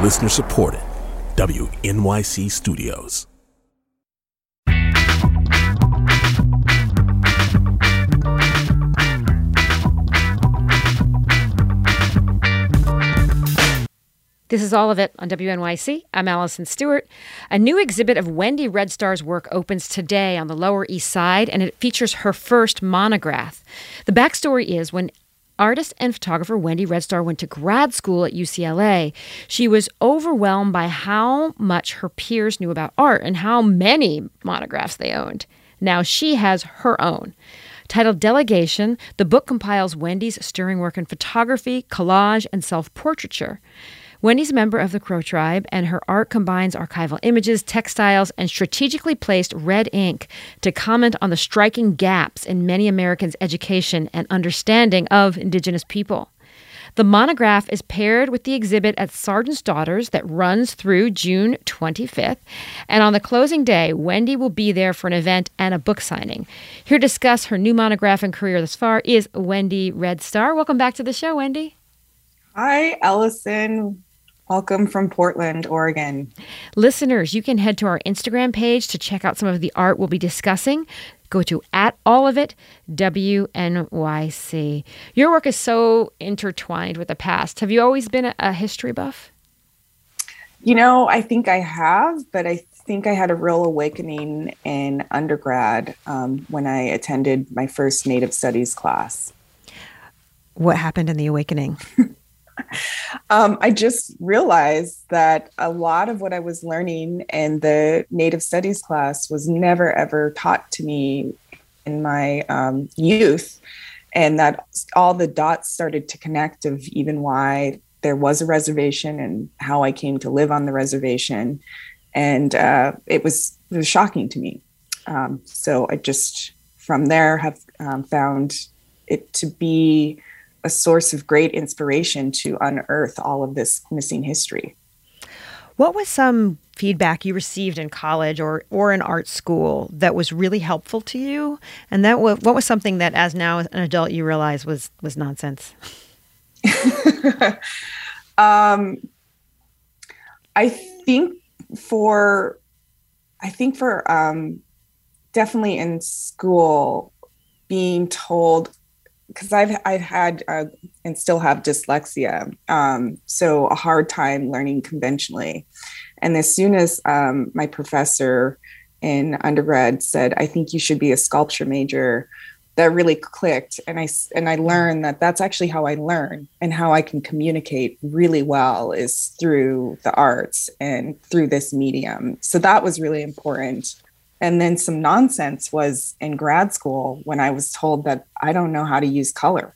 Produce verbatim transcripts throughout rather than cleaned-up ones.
Listener supported. W N Y C Studios. This is All of It on W N Y C. I'm Allison Stewart. A new exhibit of Wendy Red Star's work opens today on the Lower East Side, and it features her first monograph. The backstory is when artist and photographer Wendy Red Star went to grad school at U C L A, she was overwhelmed by how much her peers knew about art and how many monographs they owned. Now she has her own. Titled Delegation, the book compiles Wendy's stirring work in photography, collage, and self-portraiture. Wendy's a member of the Crow tribe, and her art combines archival images, textiles, and strategically placed red ink to comment on the striking gaps in many Americans' education and understanding of Indigenous people. The monograph is paired with the exhibit at Sergeant's Daughters that runs through June twenty-fifth. And on the closing day, Wendy will be there for an event and a book signing. Here to discuss her new monograph and career thus far is Wendy Red Star. Welcome back to the show, Wendy. Hi, Allison. Welcome from Portland, Oregon. Listeners, you can head to our Instagram page to check out some of the art we'll be discussing. Go to at all of it W N Y C. Your work is so intertwined with the past. Have you always been a, a history buff? You know, I think I have, but I think I had a real awakening in undergrad um, when I attended my first Native Studies class. What happened in the awakening? Um, I just realized that a lot of what I was learning in the Native Studies class was never, ever taught to me in my um, youth, and that all the dots started to connect of even why there was a reservation and how I came to live on the reservation. And uh, it was, it was shocking to me. Um, so I just, from there, have um, found it to be a source of great inspiration to unearth all of this missing history. What was some feedback you received in college or, or in art school that was really helpful to you? And that w- what was something that, as now an adult, you realize was was nonsense? um, I think for, I think for um, definitely in school, being told, because I've I've had uh, and still have dyslexia, um, so a hard time learning conventionally. And as soon as um, my professor in undergrad said, "I think you should be a sculpture major," that really clicked, and I and I learned that that's actually how I learn and how I can communicate really well is through the arts and through this medium. So that was really important. And then some nonsense was in grad school when I was told that I don't know how to use color.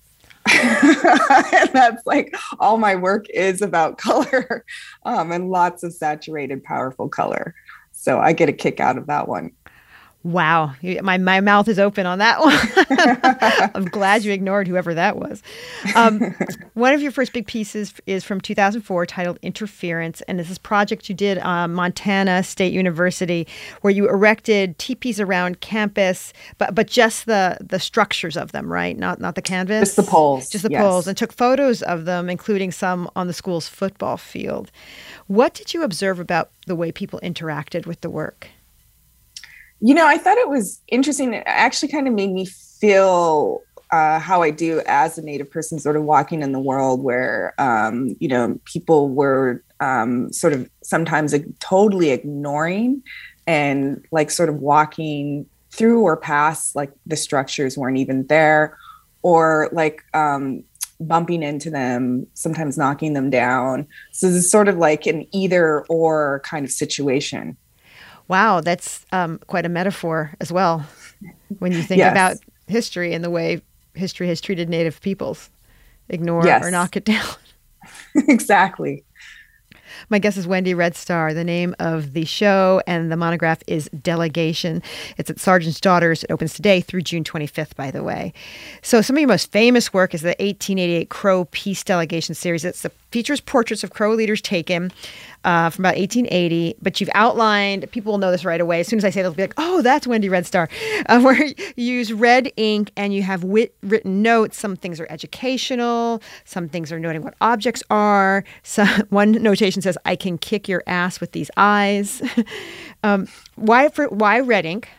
And that's like, all my work is about color um, and lots of saturated, powerful color. So I get a kick out of that one. Wow. My my mouth is open on that one. I'm glad you ignored whoever that was. Um, one of your first big pieces is from two thousand four titled Interference. And it's this project you did on Montana State University where you erected teepees around campus, but but just the, the structures of them, right? Not not the canvas? Just the poles. Just the yes. poles. And took photos of them, including some on the school's football field. What did you observe about the way people interacted with the work? You know, I thought it was interesting. It actually kind of made me feel uh, how I do as a Native person, sort of walking in the world where, um, you know, people were um, sort of sometimes like, totally ignoring and like sort of walking through or past, like the structures weren't even there, or like um, bumping into them, sometimes knocking them down. So this is sort of like an either or kind of situation. Wow, that's um, quite a metaphor as well when you think yes. about history and the way history has treated Native peoples. Ignore yes. or knock it down. Exactly. My guest is Wendy Red Star. The name of the show and the monograph is Delegation. It's at Sergeant's Daughters. It opens today through June twenty-fifth, by the way. So some of your most famous work is the eighteen eighty-eight Crow Peace Delegation series. It's the features portraits of Crow leaders taken uh, from about eighteen eighty, but you've outlined, people will know this right away. As soon as I say it, they'll be like, oh, that's Wendy Red Star, uh, where you use red ink and you have wit- written notes. Some things are educational. Some things are noting what objects are. So, one notation says, I can kick your ass with these eyes. um, why, for, why red ink?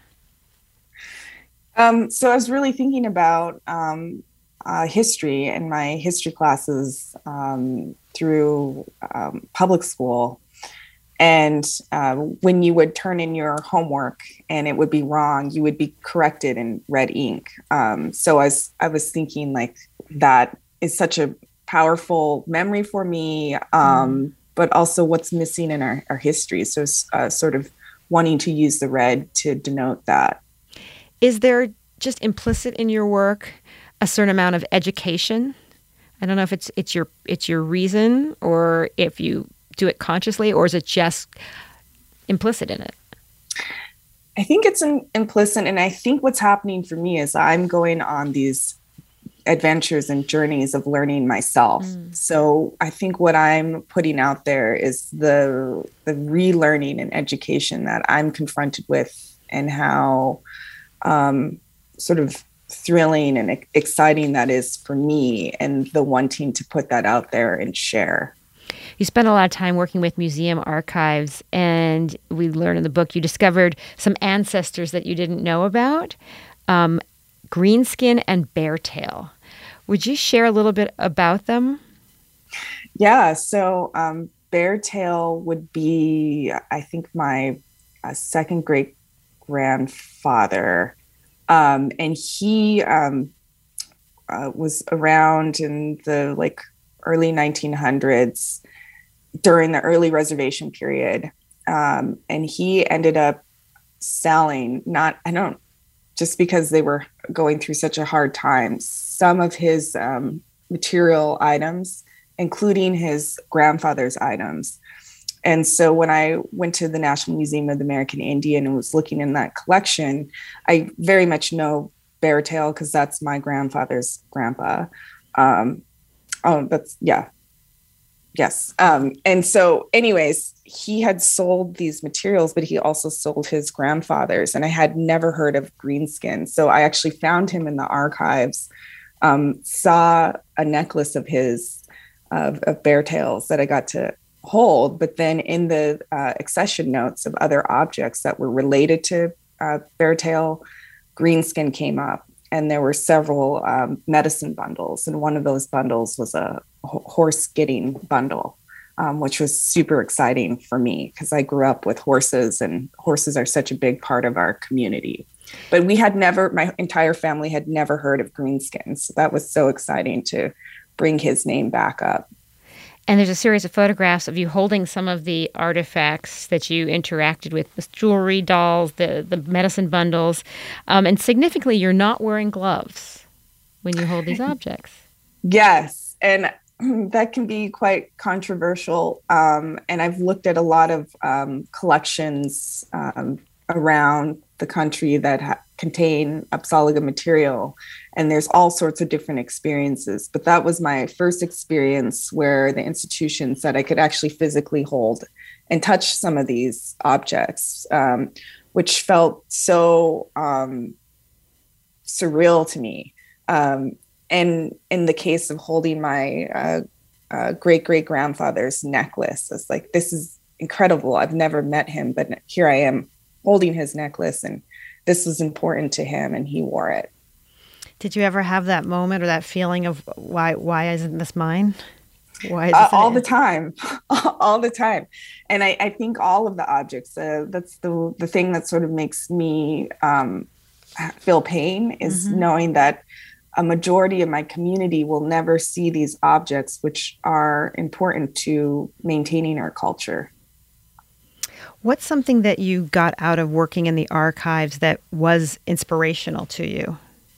Um, so I was really thinking about um, uh, history in my history classes um, through um, public school. And uh, when you would turn in your homework and it would be wrong, you would be corrected in red ink. Um, so I was, I was thinking like that is such a powerful memory for me, um, mm. but also what's missing in our, our history. So uh, sort of wanting to use the red to denote that. Is there just implicit in your work a certain amount of education? I don't know if it's it's your it's your reason or if you do it consciously, or is it just implicit in it? I think it's an implicit, and I think what's happening for me is I'm going on these adventures and journeys of learning myself. Mm. So I think what I'm putting out there is the the relearning and education that I'm confronted with, and how um, sort of thrilling and exciting that is for me, and the wanting to put that out there and share. You spent a lot of time working with museum archives, and we learned in the book you discovered some ancestors that you didn't know about, um, Greenskin and Beartail. Would you share a little bit about them? Yeah, so um, Beartail would be, I think, my uh, second great grandfather. Um, and he um, uh, was around in the like early nineteen hundreds during the early reservation period. Um, and he ended up selling, not, I don't, just because they were going through such a hard time, some of his um, material items, including his grandfather's items. And so when I went to the National Museum of the American Indian and was looking in that collection, I very much know Beartail because that's my grandfather's grandpa. Um, oh, that's, yeah. Yes. Um, and so anyways, he had sold these materials, but he also sold his grandfather's, and I had never heard of Greenskin. So I actually found him in the archives, um, saw a necklace of his, of, of Beartails that I got to hold, but then in the uh, accession notes of other objects that were related to uh, Beartail, Greenskin came up, and there were several um, medicine bundles, and one of those bundles was a h- horse getting bundle, um, which was super exciting for me because I grew up with horses, and horses are such a big part of our community. But we had never, my entire family had never heard of Greenskin, so that was so exciting to bring his name back up. And there's a series of photographs of you holding some of the artifacts that you interacted with, the jewelry, dolls, the, the medicine bundles. Um, and significantly, you're not wearing gloves when you hold these objects. Yes. And that can be quite controversial. Um, and I've looked at a lot of um, collections um, around the country that ha- contain Apsáalooke material. And there's all sorts of different experiences. But that was my first experience where the institution said I could actually physically hold and touch some of these objects, um, which felt so um, surreal to me. Um, and in the case of holding my uh, uh, great-great-grandfather's necklace, it's like, this is incredible. I've never met him, but here I am holding his necklace, and this was important to him, and he wore it. Did you ever have that moment or that feeling of why why isn't this mine? Why is uh, this all the time, all the time. And I, I think all of the objects, uh, that's the the thing that sort of makes me um, feel pain is mm-hmm. knowing that a majority of my community will never see these objects, which are important to maintaining our culture. What's something that you got out of working in the archives that was inspirational to you?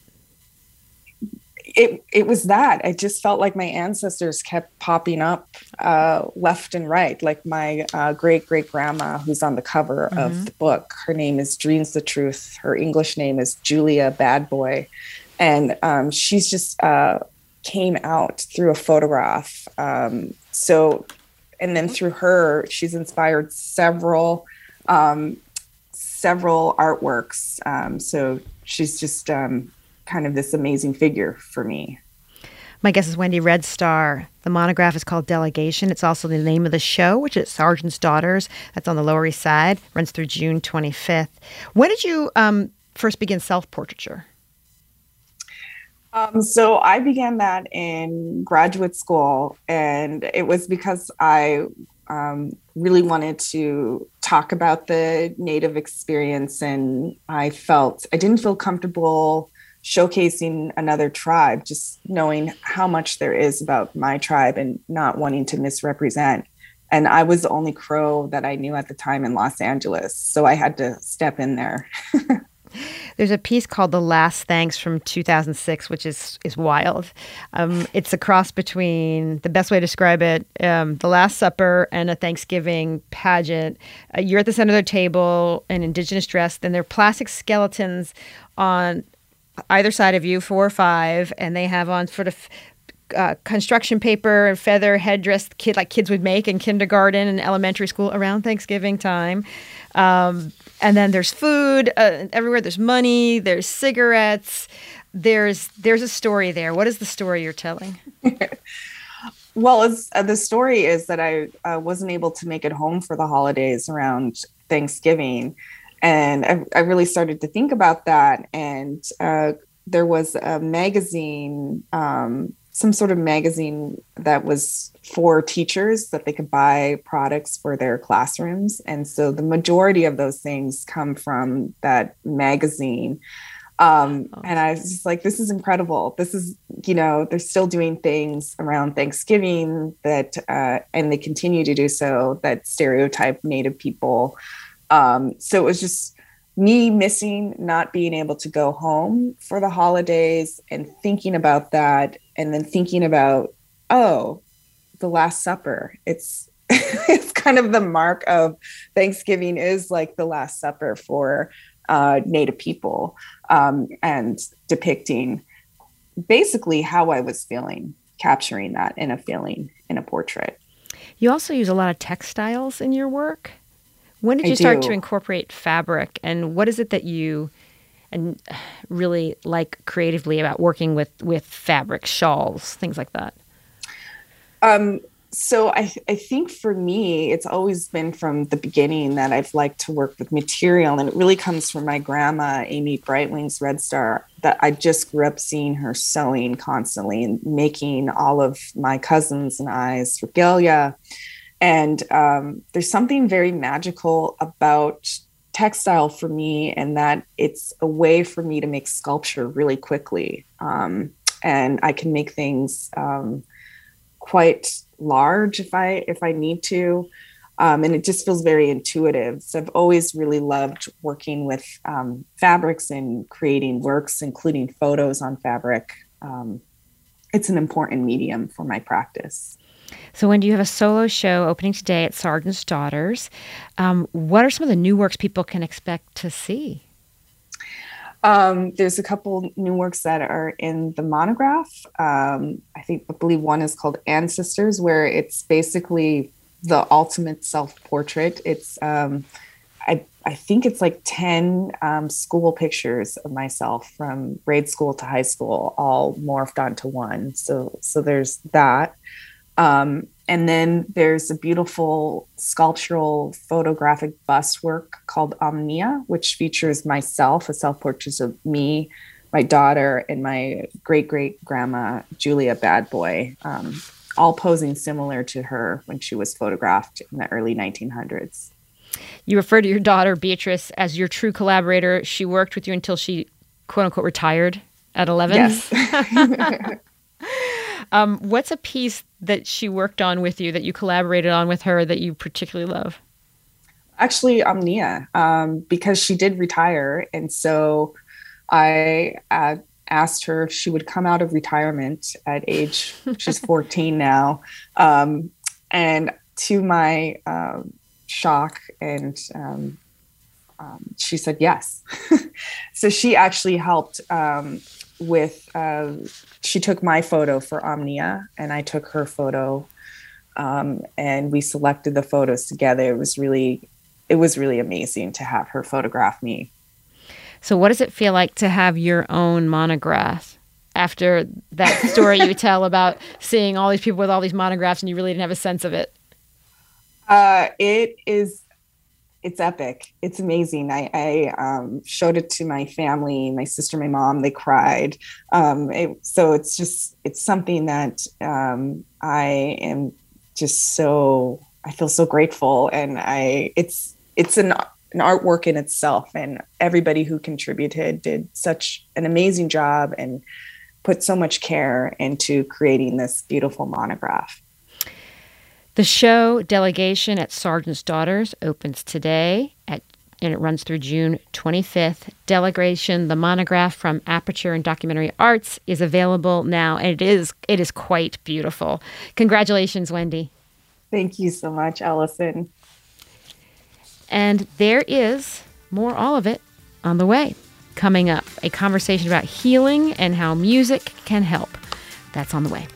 It it was that. I just felt like my ancestors kept popping up uh, left and right. Like my uh, great-great-grandma, who's on the cover mm-hmm. of the book, her name is Dreams the Truth. Her English name is Julia Badboy. And um, she's just uh, came out through a photograph. Um, so, and then through her, she's inspired several, um, several artworks. Um, so she's just um, kind of this amazing figure for me. My guest is Wendy Red Star. The monograph is called Delegation. It's also the name of the show, which is Sergeant's Daughters. That's on the Lower East Side. Runs through June twenty-fifth. When did you um, first begin self-portraiture? Um, so I began that in graduate school, and it was because I um, really wanted to talk about the Native experience, and I felt I didn't feel comfortable showcasing another tribe, just knowing how much there is about my tribe and not wanting to misrepresent. And I was the only Crow that I knew at the time in Los Angeles, so I had to step in there. There's a piece called The Last Thanks from two thousand six, which is is wild. Um, it's a cross between, the best way to describe it, um, The Last Supper and a Thanksgiving pageant. Uh, you're at the center of the table in indigenous dress. Then there are plastic skeletons on either side of you, four or five, and they have on sort of uh, construction paper and feather headdress kid like kids would make in kindergarten and elementary school around Thanksgiving time. Um, and then there's food uh, everywhere. There's money. There's cigarettes. There's there's a story there. What is the story you're telling? Well, it's, uh, the story is that I uh, wasn't able to make it home for the holidays around Thanksgiving. And I, I really started to think about that. And uh, there was a magazine, um, some sort of magazine that was for teachers that they could buy products for their classrooms. And so the majority of those things come from that magazine. Um, oh. And I was just like, this is incredible. This is, you know, they're still doing things around Thanksgiving that, uh, and they continue to do so, that stereotype Native people. Um, so it was just me missing not being able to go home for the holidays and thinking about that, and then thinking about, oh, the Last Supper. It's it's kind of the mark of Thanksgiving, is like the Last Supper for uh, Native people, um, and depicting basically how I was feeling, capturing that in a feeling in a portrait. You also use a lot of textiles in your work. When did you I start do. to incorporate fabric, and what is it that you and really like creatively about working with, with fabric, shawls, things like that? Um, so I, I think for me, it's always been from the beginning that I've liked to work with material, and it really comes from my grandma, Amy Brightwings Red Star, that I just grew up seeing her sewing constantly and making all of my cousins and I's regalia. And um, there's something very magical about textile for me, and that it's a way for me to make sculpture really quickly. Um, and I can make things um, quite large if I if I need to. Um, and it just feels very intuitive. So I've always really loved working with um, fabrics and creating works, including photos on fabric. Um, it's an important medium for my practice. So when you have a solo show opening today at Sergeant's Daughters, um, what are some of the new works people can expect to see? Um, there's a couple new works that are in the monograph. Um, I think, I believe one is called Ancestors, where it's basically the ultimate self-portrait. It's, um, I, I think it's like ten um, school pictures of myself from grade school to high school, all morphed onto one. So, so there's that. Um, and then there's a beautiful sculptural photographic bust work called Omnia, which features myself, a self-portrait of me, my daughter, and my great-great-grandma, Julia Bad Boy, um, all posing similar to her when she was photographed in the early nineteen hundreds. You refer to your daughter, Beatrice, as your true collaborator. She worked with you until she, quote-unquote, retired at eleven? Yes. Um, what's a piece that she worked on with you, that you collaborated on with her, that you particularly love? Actually, Omnia, um, because she did retire. And so I uh, asked her if she would come out of retirement at age, she's fourteen now. Um, and to my uh, shock, and um, um, she said yes. So she actually helped um, with, uh, she took my photo for Omnia, and I took her photo, um, and we selected the photos together. It was really, it was really amazing to have her photograph me. So what does it feel like to have your own monograph after that story you tell about seeing all these people with all these monographs and you really didn't have a sense of it? Uh, it is, it's epic. It's amazing. I, I um, showed it to my family, my sister, my mom, they cried. Um, it, so it's just, it's something that um, I am just so, I feel so grateful. And I, it's, it's an an artwork in itself, and everybody who contributed did such an amazing job and put so much care into creating this beautiful monograph. The show Delegation at Sergeant's Daughters opens today at, and it runs through June twenty-fifth. Delegation, the monograph from Aperture and Documentary Arts, is available now, and it is it is quite beautiful. Congratulations, Wendy. Thank you so much, Allison. And there is more All of It on the way. Coming up, a conversation about healing and how music can help. That's on the way.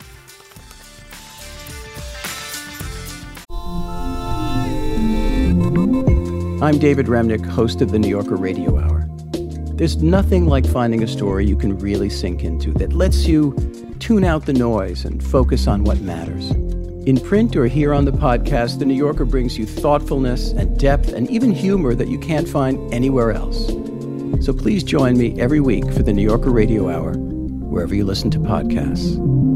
I'm David Remnick, host of the New Yorker Radio Hour. There's nothing like finding a story you can really sink into that lets you tune out the noise and focus on what matters. In print or here on the podcast, The New Yorker brings you thoughtfulness and depth and even humor that you can't find anywhere else. So please join me every week for The New Yorker Radio Hour, wherever you listen to podcasts.